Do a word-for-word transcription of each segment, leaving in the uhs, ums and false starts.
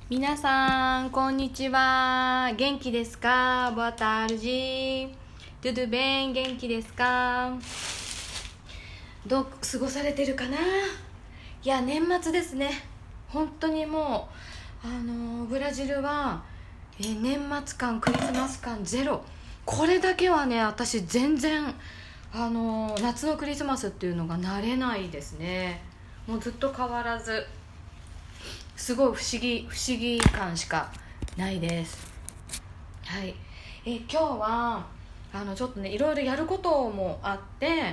皆さんこんにちは。元気ですか？ボアタールジートゥドゥベン元気ですか？どう過ごされてるかな？いや年末ですね。本当にもうあのブラジルは、えー年末感クリスマス感ゼロ。これだけはね私全然あの夏のクリスマスっていうのが慣れないですね。もうずっと変わらずすごい不思議不思議感しかないです。はい、えー今日はあのちょっとねいろいろやることもあって、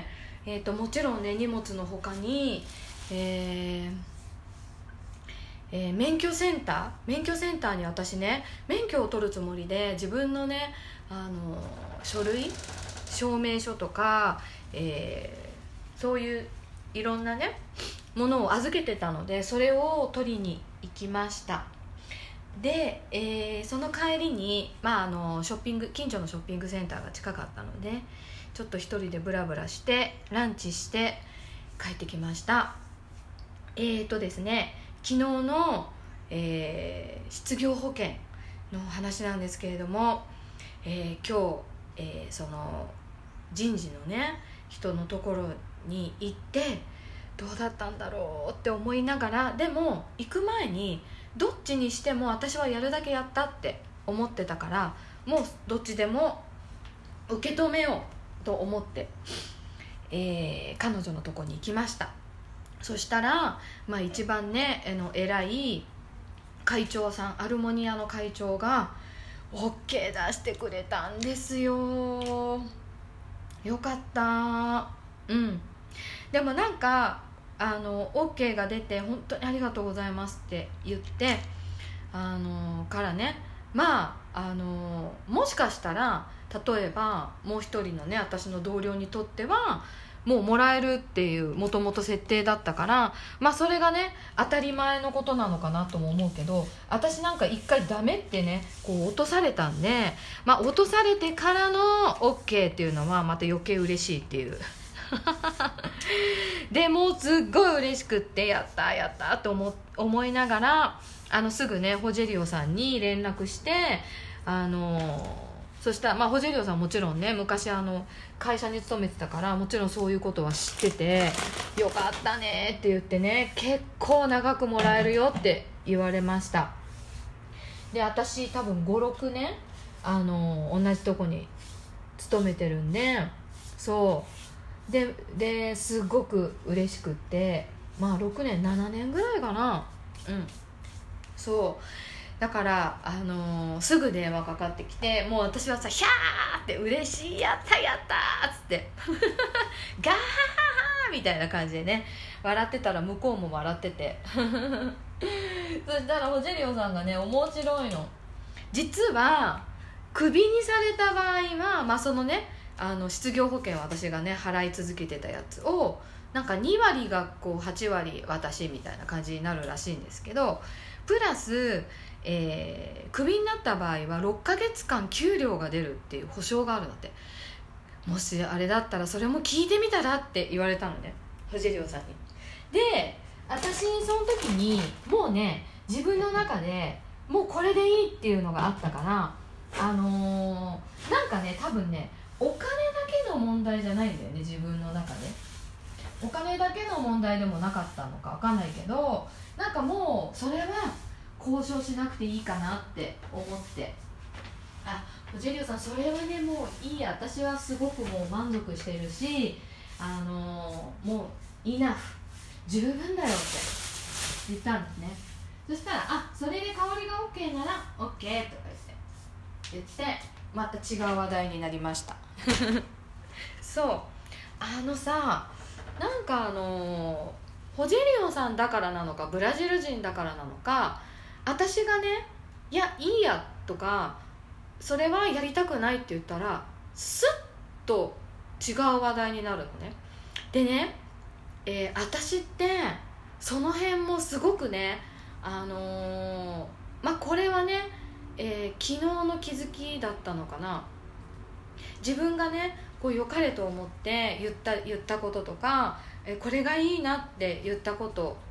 えー、ともちろんね荷物の他に、えーえー免許センター免許センターに私ね免許を取るつもりで自分のねあの書類証明書とか、えーそういういろんなねものを預けてたのでそれを取りに行きました。で、えーその帰りに、まあ、あのショッピング近所のショッピングセンターが近かったのでちょっと一人でブラブラしてランチして帰ってきました。えーとですね昨日の、えー失業保険の話なんですけれども、えー今日、えーその人事のね人のところに行ってどうだったんだろうって思いながら、でも行く前にどっちにしても私はやるだけやったって思ってたから、もうどっちでも受け止めようと思って、えー彼女のとこに行きました。そしたら、まあ、一番ねあの偉い会長さん、アルモニアの会長が OK 出してくれたんですよ。よかった。うんでもなんかあの OK が出て本当にありがとうございますって言ってあのからね、まああのもしかしたら例えばもう一人のね私の同僚にとってはもうもらえるっていうもともと設定だったから、まあそれがね当たり前のことなのかなとも思うけど、私なんか一回ダメってねこう落とされたんで、まあ落とされてからの OK っていうのはまた余計嬉しいっていうでもうすっごい嬉しくってやったやったと思思いながらあのすぐねホジェリオさんに連絡してあのそしたら、まあ、ホジェリオさんもちろんね昔あの会社に勤めてたからもちろんそういうことは知っててよかったねって言ってね結構長くもらえるよって言われました。で私多分ごろくねんあの同じとこに勤めてるんで、そうでですごく嬉しくって、まあろくねんななねんぐらいかな。うんそうだから、あのーすぐ電話かかってきて、もう私はさヒャーって嬉しいやったやったーっつってガーみたいな感じでね笑ってたら向こうも笑っててそしたらホジェリオさんがね面白いの。実はクビにされた場合は、まあ、そのねあの失業保険を私がね払い続けてたやつをなんかにわりがこうはちわり私みたいな感じになるらしいんですけど、プラス、えー、クビになった場合はろっかげつかん給料が出るっていう保証があるので、もしあれだったらそれも聞いてみたらって言われたのねフジェリオさんに。で私その時にもうね自分の中でもうこれでいいっていうのがあったからあのーなんかね多分ねお金だけの問題じゃないんだよね自分の中で。お金だけの問題でもなかったのかわかんないけど、なんかもうそれは交渉しなくていいかなって思って、あフジェリオさんそれはねもういいや、私はすごくもう満足してるしあのーもうイナフ十分だよって言ったんですね。そしたらあそれで香りが OK なら OK とか言って言ってまた違う話題になりましたそうあのさなんかあのホジェリオさんだからなのかブラジル人だからなのか私がねいやいいやとかそれはやりたくないって言ったらスッと違う話題になるのね。でね、えー私ってその辺もすごくねあのーまあこれはね、えー昨日の気づきだったのかな。自分がねこう良かれと思って言った言ったこととか、えこれがいいなって言ったこと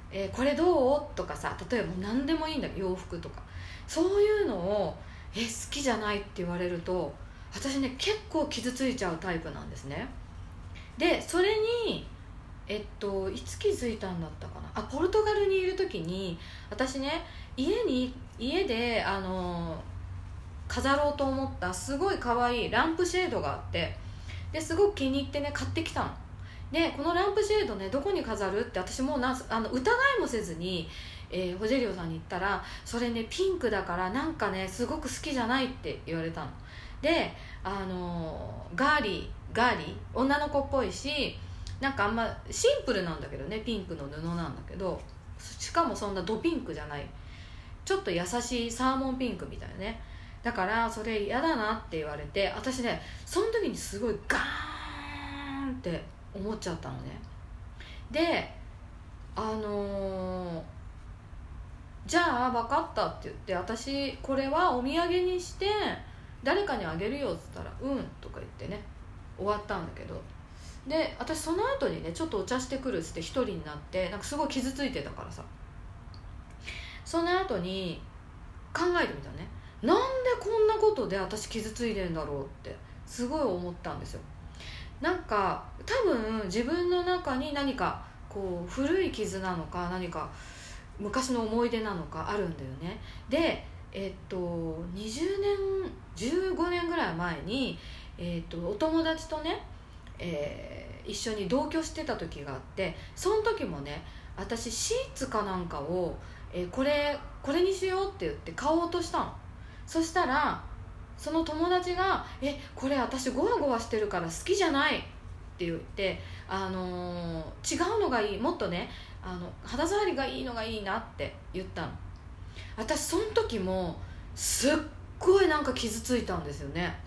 えー、これどうとかさ、例えば何でもいいんだけど洋服とかそういうのをえ好きじゃないって言われると私ね結構傷ついちゃうタイプなんですね。でそれにえっといつ気づいたんだったかなあポルトガルにいる時に私ね家に家であの飾ろうと思ったすごい可愛いランプシェードがあってですごく気に入ってね買ってきたのでこのランプシェードねどこに飾るって私もうなあの疑いもせずに、えー、ホジェリオさんに言ったらそれねピンクだからなんかねすごく好きじゃないって言われたのであのー、ガーリーガーリー女の子っぽいしなんかあんまシンプルなんだけどねピンクの布なんだけどしかもそんなドピンクじゃないちょっと優しいサーモンピンクみたいなねだからそれ嫌だなって言われて私ねその時にすごいガーンって思っちゃったのねであのー、じゃあ分かったって言って私これはお土産にして誰かにあげるよって言ったらうんとか言ってね終わったんだけどで私その後にねちょっとお茶してくるっつって一人になってなんかすごい傷ついてたからさその後に考えてみたねなんでこんなことで私傷ついてんだろうってすごい思ったんですよなんか多分自分の中に何かこう古い傷なのか何か昔の思い出なのかあるんだよねでえっとにじゅうねんじゅうごねんぐらい前に、えっと、お友達とね、えー、一緒に同居してた時があってその時もね私シーツかなんかを、えー、これこれにしようって言って買おうとしたのそしたらその友達が「えこれ私ゴワゴワしてるから好きじゃない」って言って、あのー、違うのがいいもっとねあの肌触りがいいのがいいなって言ったの私その時もすっごいなんか傷ついたんですよね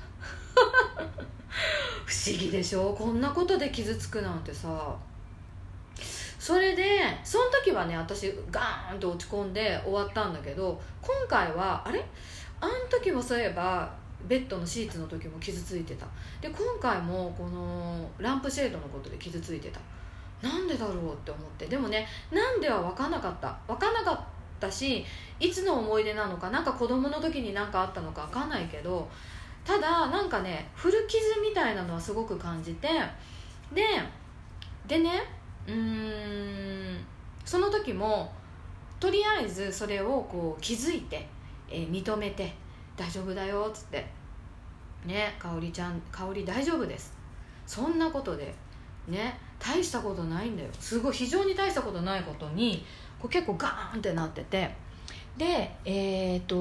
不思議でしょこんなことで傷つくなんてさそれでその時はね私ガーンと落ち込んで終わったんだけど今回はあれあの時もそういえばベッドのシーツの時も傷ついてたで今回もこのランプシェードのことで傷ついてたなんでだろうって思ってでもねなんでは分かんなかった分かんなかったしいつの思い出なのかなんか子供の時に何かあったのか分かんないけどただなんかね古傷みたいなのはすごく感じてででねうーんその時もとりあえずそれをこう気づいて、えー、認めて大丈夫だよっつってね香織ちゃん香織大丈夫ですそんなことでね大したことないんだよすごい非常に大したことないことにこう結構ガーンってなっててでえっ、ー、と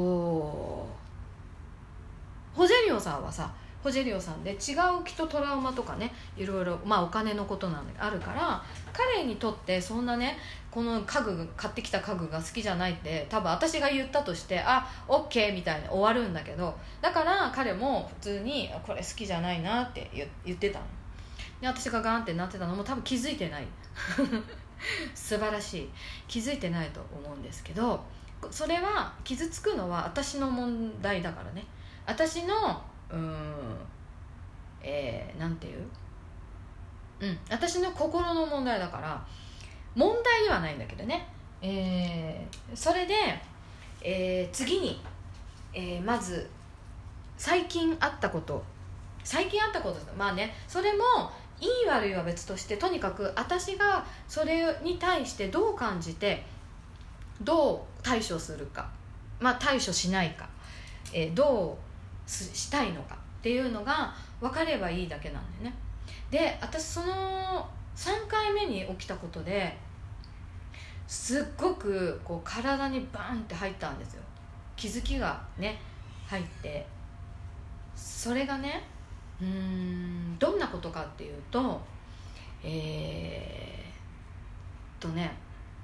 ホジェリオさんはさホジェリオさんで違うきっとトラウマとかねいろいろまあお金のことなんであるから彼にとってそんなねこの家具買ってきた家具が好きじゃないって多分私が言ったとしてあオッケーみたいに終わるんだけどだから彼も普通にこれ好きじゃないなって言ってたので私がガーンってなってたのも多分気づいてない素晴らしい気づいてないと思うんですけどそれは傷つくのは私の問題だからね私のうーんえー、なんていううん私の心の問題だから問題ではないんだけどね、えー、それで、えー、次に、えー、まず最近あったこと最近あったことまあねそれもいい悪いは別としてとにかく私がそれに対してどう感じてどう対処するかまあ対処しないか、えー、どうしたいのかっていうのが分かればいいだけなんだよねで私そのさんかいめに起きたことですっごくこう体にバンって入ったんですよ気づきがね入ってそれがねうーんどんなことかっていうとえー、っとね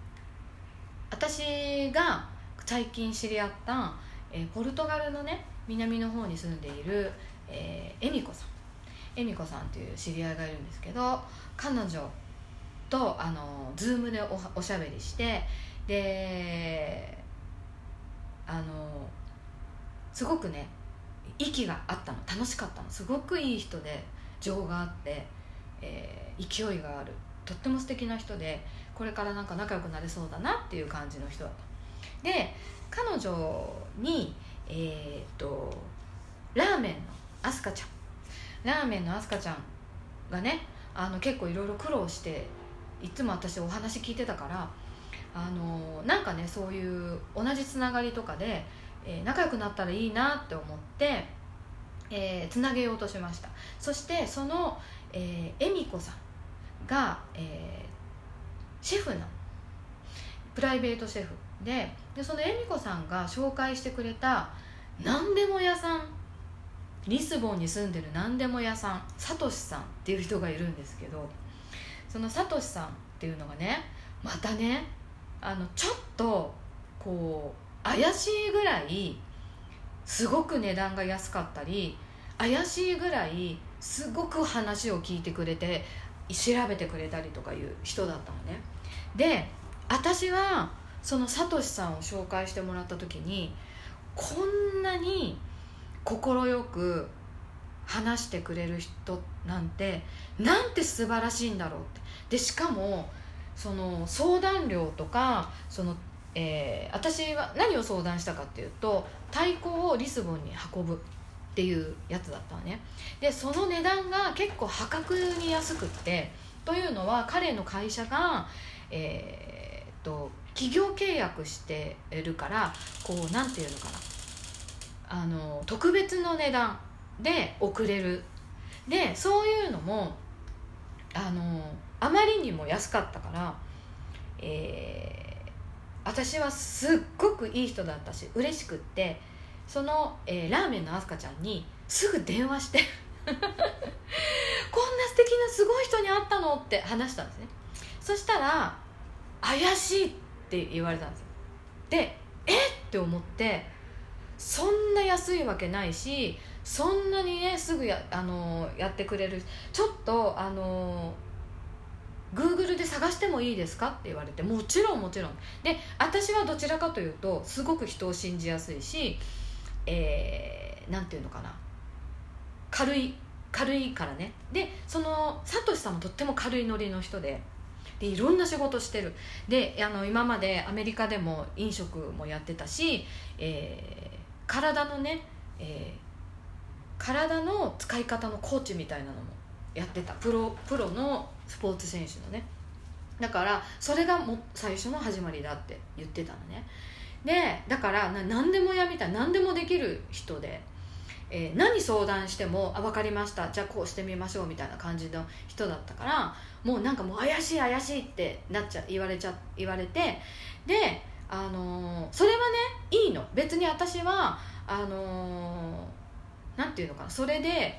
私が最近知り合った、えー、ポルトガルのね南の方に住んでいる、えー、恵美子さん恵美子さんっていう知り合いがいるんですけど彼女とあのズームで お, おしゃべりしてであのすごくね息があったの楽しかったのすごくいい人で情があって、えー、勢いがあるとっても素敵な人で、これからなんか仲良くなれそうだなっていう感じの人だった。で彼女にえー、っとラーメンのあすかちゃんラーメンのあすかちゃんがね、あの結構いろいろ苦労して、いつも私お話聞いてたから、あのなんかねそういう同じつながりとかで、えー、仲良くなったらいいなって思って、えー、つなげようとしました。そしてその、えー、恵美子さんが、えー、シェフなの、プライベートシェフで、でその恵美子さんが紹介してくれた何でも屋さん、リスボンに住んでる何でも屋さん、サトシさんっていう人がいるんですけど、そのサトシさんっていうのがね、またね、あのちょっとこう怪しいぐらいすごく値段が安かったり、怪しいぐらいすごく話を聞いてくれて調べてくれたりとかいう人だったのね。で私はそのサトシさんを紹介してもらった時に、こんなに快く話してくれる人なんてなんて素晴らしいんだろうって。でしかもその相談料とか、その、えー、私は何を相談したかっていうと、太鼓をリスボンに運ぶっていうやつだったのね。でその値段が結構破格に安くって、というのは彼の会社が、えー、っと企業契約してるから、こうなんていうのかな、あの特別の値段で送れる。でそういうのもあのあまりにも安かったから、えー、私はすっごくいい人だったし嬉しくって、その、えー、ラーメンのあすかちゃんにすぐ電話してこんな素敵なすごい人に会ったのって話したんですね。そしたら怪しいって言われたんですよ。でえっって思って、そんな安いわけないし、そんなにねすぐ や, あのやってくれる、ちょっとあの Google で探してもいいですかって言われて、もちろんもちろんで、私はどちらかというとすごく人を信じやすいし、えー、なんていうのかな、軽い軽いからね。でそのサトシさんもとっても軽いノリの人で、でいろんな仕事してる。であの今までアメリカでも飲食もやってたし、えー、体のね、えー、体の使い方のコーチみたいなのもやってた、プロプロのスポーツ選手のね。だからそれがも最初の始まりだって言ってたのね。でだからな何でもやみたいな、何でもできる人で、えー、何相談してもあ分かりました、じゃあこうしてみましょうみたいな感じの人だったから、もうなんかもう怪しい怪しいってなっちゃ言われちゃ言われて、であのー、それはねいいの、別に私はあのー、なんていうのかな、それで、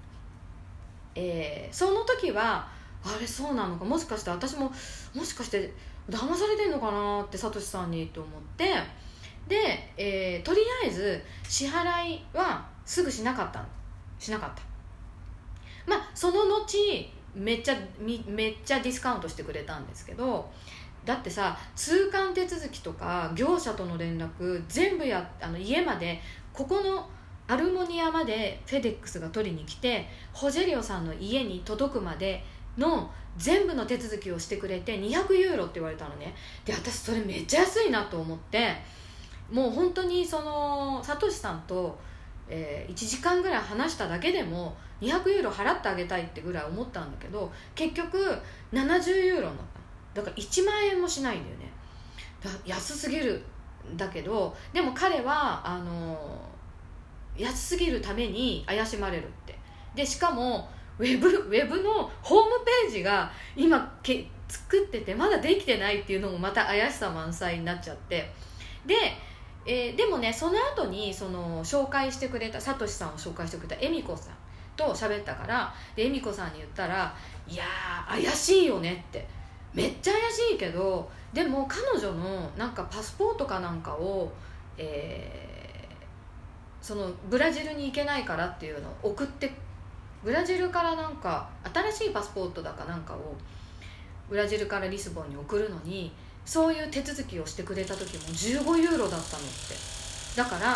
えー、その時はあれそうなのか、もしかして私ももしかして騙されてんのかなってサトシさんにと思って、で、えー、とりあえず支払いはすぐしなかったしなかったまあその後めっちゃめっちゃディスカウントしてくれたんですけど、だってさ通関手続きとか業者との連絡全部やあの家まで、ここのアルモニアまでフェデックスが取りに来てホジェリオさんの家に届くまでの全部の手続きをしてくれてにひゃくユーロって言われたのね。で私それめっちゃ安いなと思って、もう本当にそのサトシさんと、えー、いちじかんぐらい話しただけでもにひゃくユーロ払ってあげたいってぐらい思ったんだけど、結局ななじゅうユーロになった。だからいちまんえんもしないんだよね。だ安すぎるんだけど、でも彼はあのー、安すぎるために怪しまれるって。でしかもウェブ、ウェブのホームページが今け作っててまだできてないっていうのもまた怪しさ満載になっちゃって、で、えー、でもねその後にその紹介してくれたサトシさんを紹介してくれた恵美子さんと喋ったから、で恵美子さんに言ったら、いやー怪しいよねって、めっちゃ怪しいけどでも彼女のなんかパスポートかなんかを、えー、そのブラジルに行けないからっていうのを送って、ブラジルからなんか新しいパスポートだかなんかをブラジルからリスボンに送るのに、そういう手続きをしてくれた時もじゅうごユーロだったのって。だから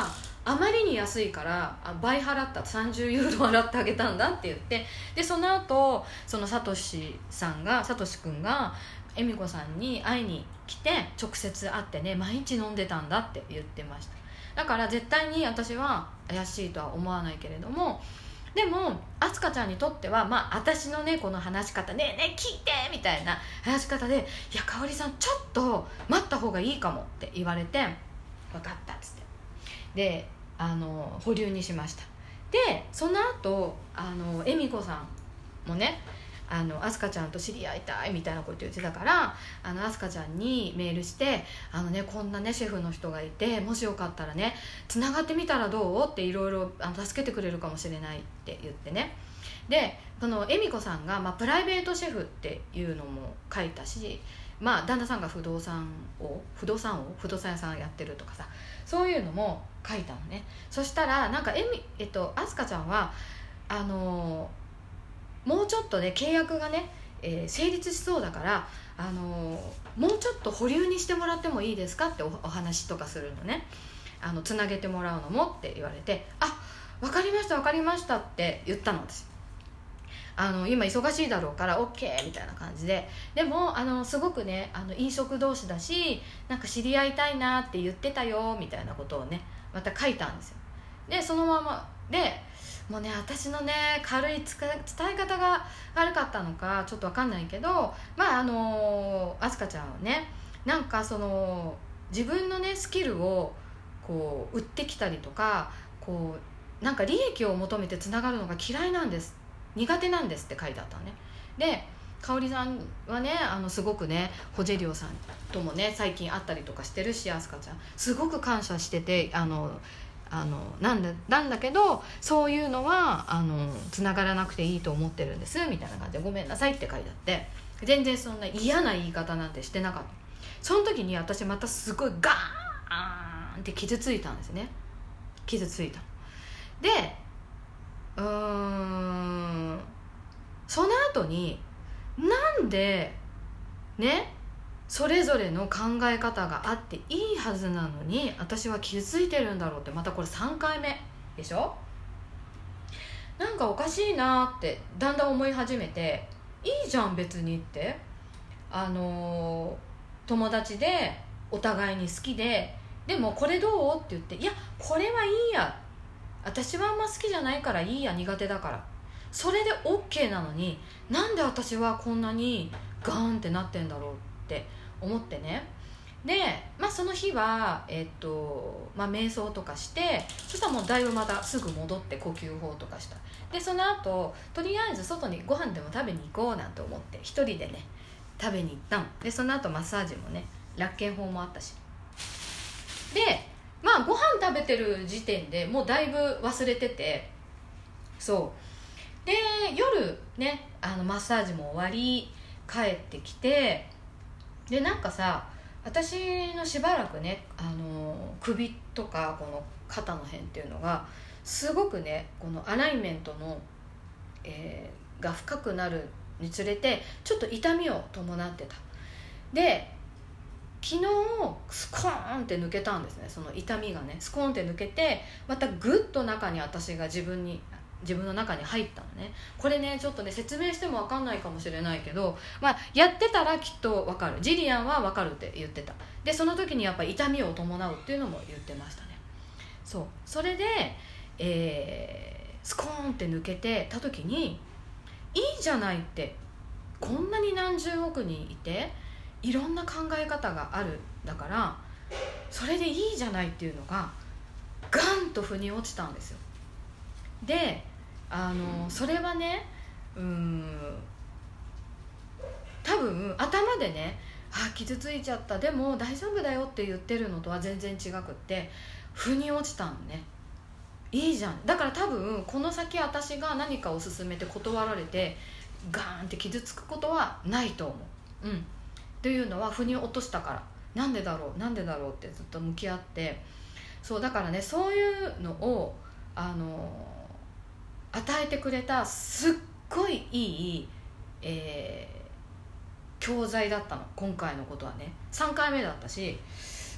あまりに安いからあ倍払った、さんじゅうユーロ払ってあげたんだって言って、でその後そのサトシさんがサトシ君が恵美子さんに会いに来て直接会ってね、毎日飲んでたんだって言ってました。だから絶対に私は怪しいとは思わないけれども、でもあすかちゃんにとっては、まあ私のねこの話し方ねえねえ聞いてみたいな話し方で、いや香織さんちょっと待った方がいいかもって言われて、分かったっつってであの保留にしました。でその後あの恵美子さんもね、あのあすかちゃんと知り合いたいみたいなこと言ってたから、あのあすかちゃんにメールして、あのねこんなねシェフの人がいて、もしよかったらねつながってみたらどうって、いろいろ助けてくれるかもしれないって言ってね。でその恵美子さんが、まあ、プライベートシェフっていうのも書いたし、まあ旦那さんが不動産を不動産を不動産屋さんやってるとかさ、そういうのも書いたのね。そしたらなんかえみえっとあすかちゃんはあのもうちょっとね契約がね、えー、成立しそうだから、あのもうちょっと保留にしてもらってもいいですかって お, お話とかするのね。あのつなげてもらうのもって言われて、あ分かりました分かりましたって言ったの私。あの今忙しいだろうから OK みたいな感じで、でもあのすごくねあの飲食同士だし、なんか知り合いたいなって言ってたよみたいなことをねまた書いたんですよ。でそのままでもうね、私のね軽い伝え方が悪かったのかちょっと分かんないけど、まああのあすかちゃんはね、なんかその自分のねスキルをこう売ってきたりとか、こうなんか利益を求めてつながるのが嫌いなんです、苦手なんですって書いてあったのね。で香織さんはねあのすごくねホジェリオさんともね最近会ったりとかしてるし、あすかちゃんすごく感謝してて、あのあのなんだなんだけどそういうのはあのつながらなくていいと思ってるんですみたいな感じでごめんなさいって書いてあって、全然そんな嫌な言い方なんてしてなかった。その時に私またすごいガーンって傷ついたんですね。傷ついたでうーんその後になんでねそれぞれの考え方があっていいはずなのに私は傷ついてるんだろうって、またこれさんかいめでしょ。なんかおかしいなってだんだん思い始めて、いいじゃん別にって、あのー、友達でお互いに好きで、でもこれどうって言って、いやこれはいいや、私はあんま好きじゃないからいいや、苦手だから、それで OK なのになんで私はこんなにガーンってなってんだろうって思ってね。で、まあ、その日は、えっとまあ、瞑想とかして、そしたらもうだいぶまたすぐ戻って呼吸法とかした。でその後とりあえず外にご飯でも食べに行こうなんて思って一人でね食べに行ったので、その後マッサージもね楽健法もあったし、でまあご飯食べてる時点でもうだいぶ忘れてて、そうで夜ねあのマッサージも終わり帰ってきて、でなんかさ私のしばらくねあの首とかこの肩の辺っていうのがすごくねこのアライメントの、えー、が深くなるにつれてちょっと痛みを伴ってた。で昨日スコーンって抜けたんですね。その痛みがねスコーンって抜けて、またグッと中に私が自分に自分の中に入ったのね。これねちょっとね説明しても分かんないかもしれないけど、まあ、やってたらきっと分かる。ジリアンは分かるって言ってた。でその時にやっぱり痛みを伴うっていうのも言ってましたね。そうそれで、えー、スコーンって抜けてた時にいいじゃないって、こんなに何十億人いていろんな考え方があるだからそれでいいじゃないっていうのがガンと腑に落ちたんですよ。であのそれはねうーん多分頭でねあ傷ついちゃったでも大丈夫だよって言ってるのとは全然違くって、腑に落ちたのね。いいじゃん。だから多分この先私が何かを勧めて断られてガーンって傷つくことはないと思う。うんというのは腑に落としたから、なんでだろうなんでだろうってずっと向き合って、そうだからねそういうのをあの与えてくれたすっごいいい、えー、教材だったの今回のことはね。さんかいめだったし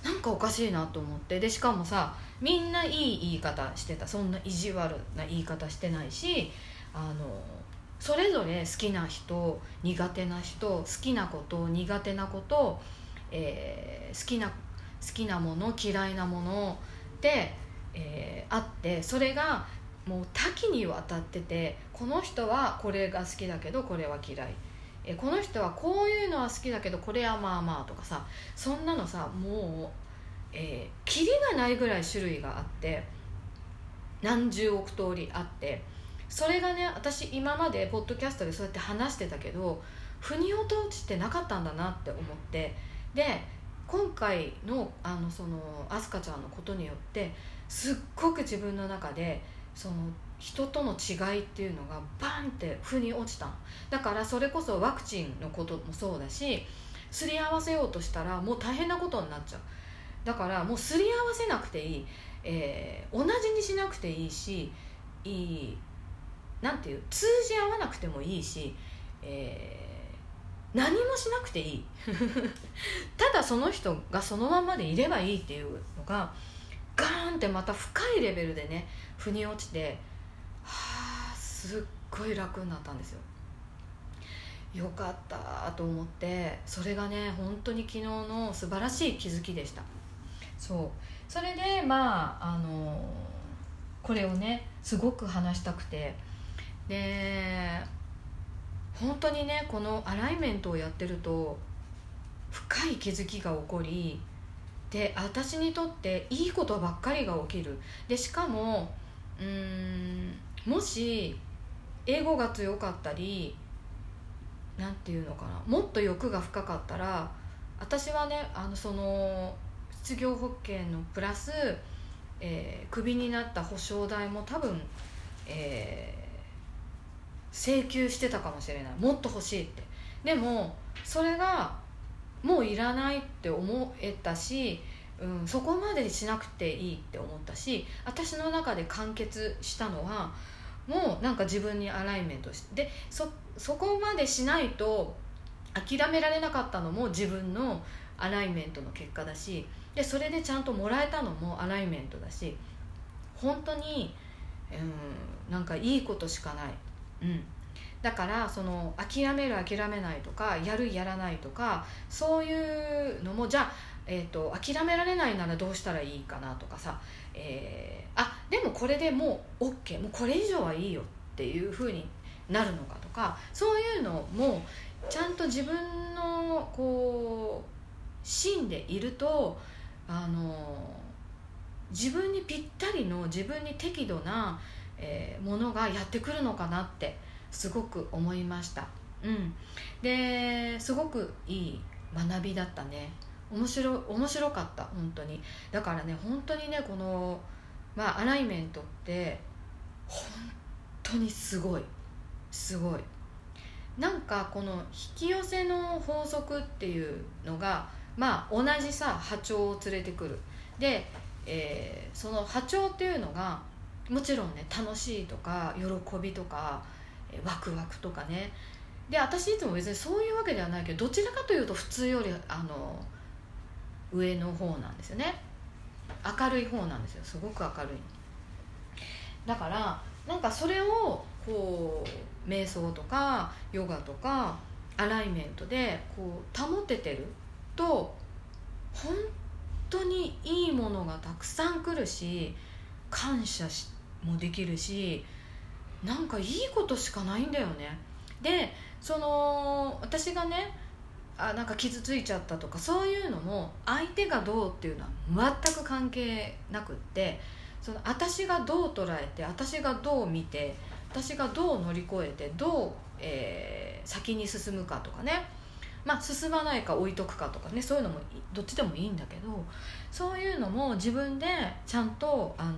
なんかおかしいなと思って、でしかもさみんないい言い方してた、そんな意地悪な言い方してないし、あのそれぞれ好きな人苦手な人、好きなこと苦手なこと、えー、好きな好きなもの嫌いなもので、えー、あって、それがもう多岐にわたってて、この人はこれが好きだけどこれは嫌い、えー、この人はこういうのは好きだけどこれはまあまあとかさ、そんなのさもう、えー、キリがないぐらい種類があって、何十億通りあって、それがね私今までポッドキャストでそうやって話してたけど腑に落ちてなかったんだなって思って、で今回のあのそのアスカちゃんのことによってすっごく自分の中でその人との違いっていうのがバンって腑に落ちた。だからそれこそワクチンのこともそうだし、すり合わせようとしたらもう大変なことになっちゃう。だからもうすり合わせなくていい、えー、同じにしなくていいし、いいなんていう通じ合わなくてもいいし、えー、何もしなくていいただその人がそのままでいればいいっていうのがガーンってまた深いレベルでね腑に落ちて、はあすっごい楽になったんですよ。よかったと思って、それがね本当に昨日の素晴らしい気づきでした。そうそれでまああのこれをねすごく話したくて、で本当にねこのアライメントをやってると深い気づきが起こり、で私にとっていいことばっかりが起きる。でしかもうーんもし英語が強かったりなんていうのかな、もっと欲が深かったら、私はねあのその失業保険のプラス、えー、クビになった保証代も多分、えー、請求してたかもしれない。もっと欲しいって。でもそれがもういらないって思えたし、うん、そこまでしなくていいって思ったし、私の中で完結したのはもうなんか自分にアライメントして、で そ, そこまでしないと諦められなかったのも自分のアライメントの結果だし、でそれでちゃんともらえたのもアライメントだし、本当に、うん、なんかいいことしかない、うん、だからその諦める諦めないとかやるやらないとかそういうのも、じゃあ、えーと、諦められないならどうしたらいいかなとかさ、えー、あでもこれでもう OK、 もうこれ以上はいいよっていう風になるのかとか、そういうのもちゃんと自分のこう芯でいると、あの自分にぴったりの自分に適度な、えー、ものがやってくるのかなってすごく思いました。うん、ですごくいい学びだったね。面白面白かった本当に。だからね本当にねこの、まあ、アライメントって本当にすごいすごい。なんかこの引き寄せの法則っていうのが、まあ同じさ波長を連れてくる。で、えー、その波長っていうのがもちろんね楽しいとか喜びとかワクワクとかね。で私いつも別にそういうわけではないけど、どちらかというと普通よりあの上の方なんですよね。明るい方なんですよ。すごく明るい。だからなんかそれをこう瞑想とかヨガとかアライメントでこう保ててると本当にいいものがたくさん来るし、感謝しもできるし、なんかいいことしかないんだよね。でその私がねあなんか傷ついちゃったとかそういうのも相手がどうっていうのは全く関係なくって、その私がどう捉えて私がどう見て私がどう乗り越えてどう、えー、先に進むかとかね、まあ進まないか置いとくかとかね、そういうのもどっちでもいいんだけど、そういうのも自分でちゃんとあの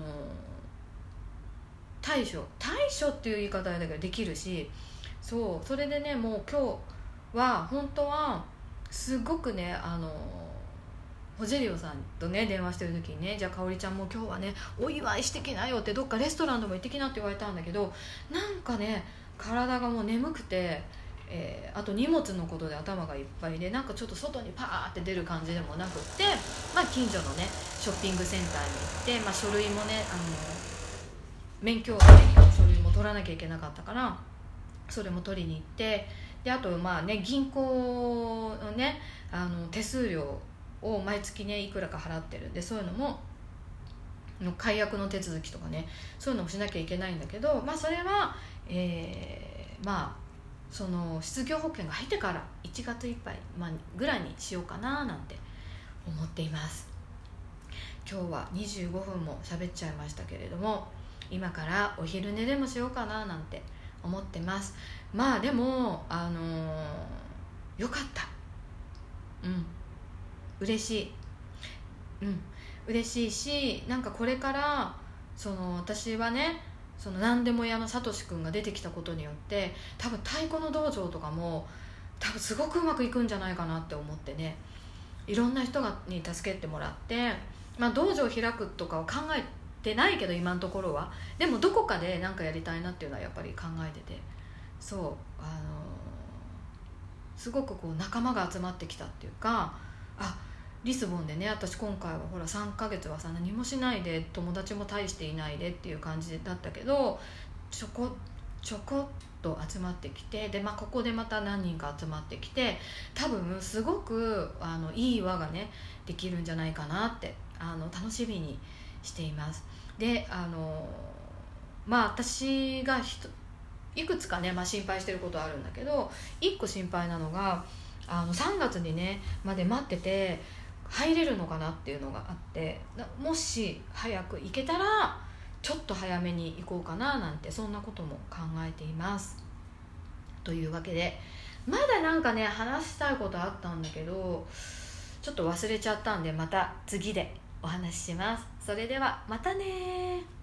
対処対処っていう言い方だけどできるし、そうそれでねもう今日は本当はすごくねあのホジェリオさんとね電話してる時にね、じゃあ香織ちゃんも今日はねお祝いしてきなよってどっかレストランでも行ってきなって言われたんだけど、なんかね体がもう眠くてえー、あと荷物のことで頭がいっぱいで、なんかちょっと外にパーって出る感じでもなくって、まあ、近所のねショッピングセンターに行って、まあ、書類もねあの免許の書類も取らなきゃいけなかったから、それも取りに行って、であとまあね銀行のねあの手数料を毎月ねいくらか払ってるんで、そういうのもの解約の手続きとかね、そういうのもしなきゃいけないんだけど、まあそれは、えー、まあその失業保険が入ってからいちがついっぱい、まあ、ぐらいにしようかななんて思っています。今日はにじゅうごふんも喋っちゃいましたけれども、今からお昼寝でもしようかななんて思ってます。まあでもあのー、よかった。うん嬉しい。うん嬉しいし、なんかこれからその私はねその何でも屋のさとしくんが出てきたことによって、多分太鼓の道場とかも多分すごくうまくいくんじゃないかなって思ってね、いろんな人がに助けてもらって、まあ、道場を開くとかは考えてないけど今のところは、でもどこかで何かやりたいなっていうのはやっぱり考えてて、そうあのすごくこう仲間が集まってきたっていうか、あリスボンでね私今回はほらさんかげつはさ何もしないで、友達も大していないでっていう感じだったけど、ちょこちょこっと集まってきて、で、まあ、ここでまた何人か集まってきて、多分すごくあのいい輪がねできるんじゃないかなってあの楽しみにしています。であのまあ私がひといくつかね、まあ、心配してることはあるんだけど、いっこ心配なのがあのさんがつにねまで待ってて入れるのかなっていうのがあって、もし早く行けたらちょっと早めに行こうかななんて、そんなことも考えています。というわけでまだなんかね話したいことあったんだけどちょっと忘れちゃったんで、また次でお話しします。それではまたね。